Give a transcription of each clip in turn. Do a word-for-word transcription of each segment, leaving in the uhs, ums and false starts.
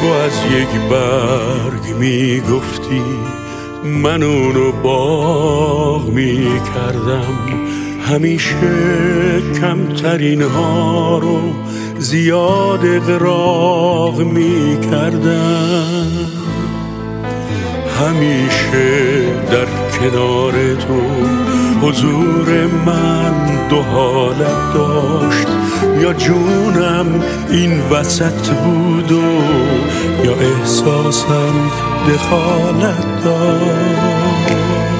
از یک برگ میگفتی من اونو باغ میکردم، همیشه کمترین ها رو زیاد اغراق میکردم. همیشه در کنار تو حضور من دو حالت داشت، یا جونم این وسط بود و یا احساسم دخالت داشت.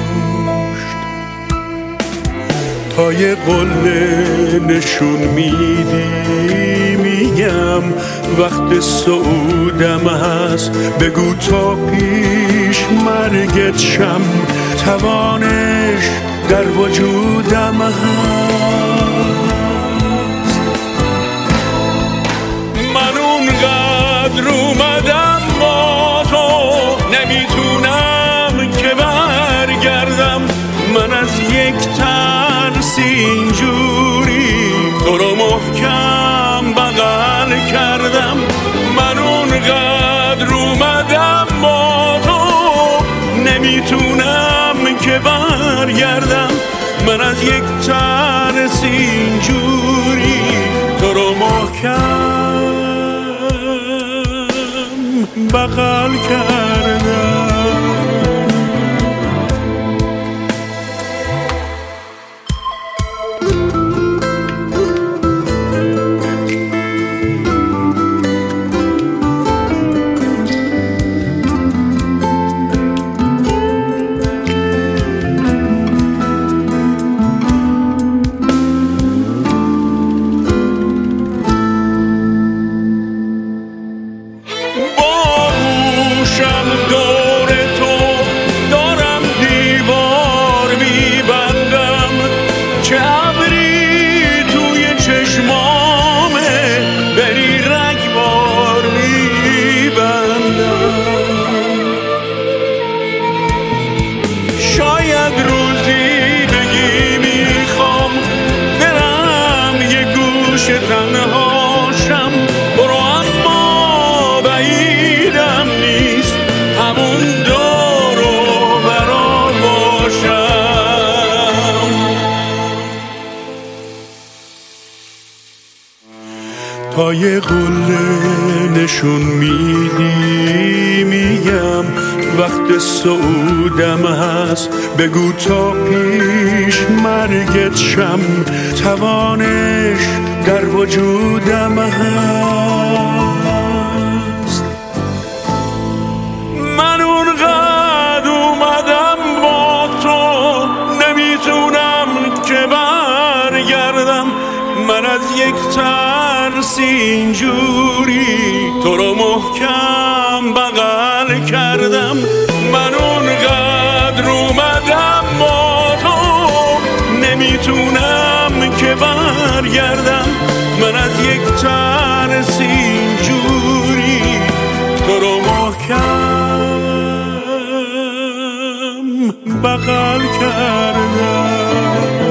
تا یه قله نشون میدی میگم وقت صعودم هست، بگو تا پیش مرگت شم توانش در وجودم هست. من اونقدر اومدم با تو نمیتونم که برگردم، من از یک ترس اینجوری تو رو محکم بغل کردم. من اونقدر اومدم با تو نمیتونم که برگردم، من از یک ترس اینجوری تو رو محکم بغل کردم. تنهاشم برو اما بعیدم نیست همون دور و برا باشم. تا یه قله نشون میدی میگم وقت صعودم هست، بگو تا پیش مرگت شم توانش در وجودم هست. من اونقدر اومدم با تو نمیتونم که برگردم، من از یک ترس اینجوری تو رو محکم بغل کردم. من اونقدر اومدم با تو نمیتونم که برگردم، من از یک ترس اینجوری تو رو محکم بغل کردم.